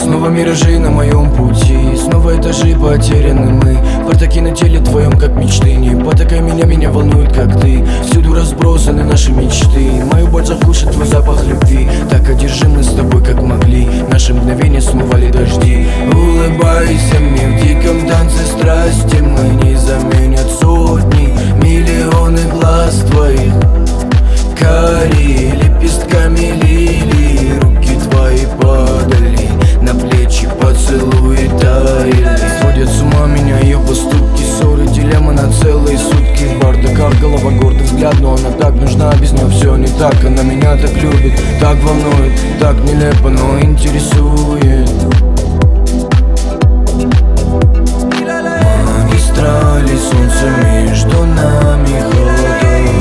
Снова миражи на моем пути, снова этажи потеряны мы. Портаки на теле твоем, как мечты. Не потакай меня волнует, как ты. Всюду разбросаны наши мечты. Мою боль заглушит твой запах любви. Так одержимы с тобой, как могли. Наши мгновения смывали дожди. Улыбайся мне в диком танце страсти. Мы не заменят сотни, миллионы глаз твоих. Карие лепестками лилии, руки твои падали на плечи, поцелуи таяли. Сводят с ума меня ее поступки, ссоры, дилемма на целые сутки. В бардаках голова, гордый взгляд, но она так нужна, без нее все не так. Она меня так любит, так волнует, так нелепо, но интересует. Магистрали, солнце между нами, холода.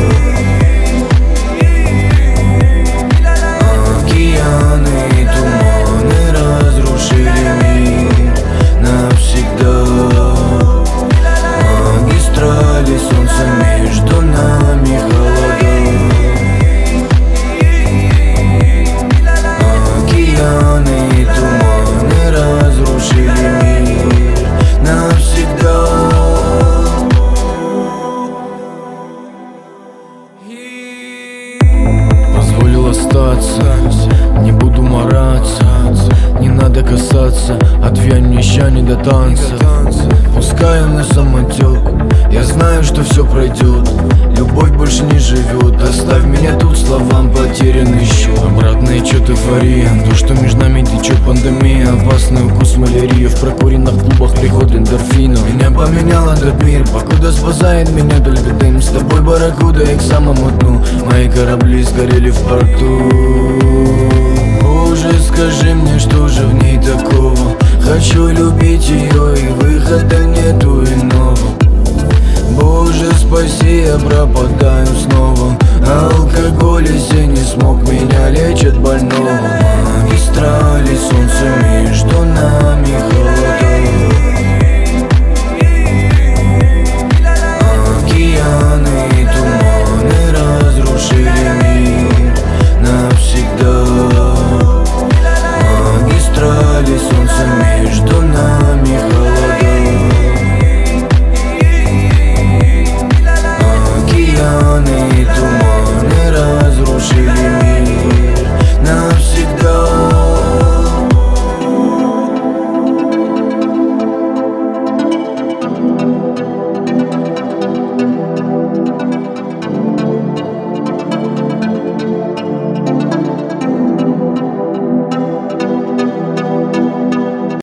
Позволил остаться, не буду мараться. Не надо касаться, отвянь мне ща не до танца. Пускай он на самотек, я знаю, что все пройдет. Любовь больше не живет, оставь меня тут, словам потерянный счет. Обратная чё-то эйфория, то, что между нами течет пандемия. Опасный укус малярии, в прокуренных клубах приход эндорфинов. Меня поменял этот мир, покуда спасает меня только дым. С тобой барракуда, я к самому дну. Мои корабли сгорели в порту. Боже, скажи мне, что же в ней такого? Хочу любить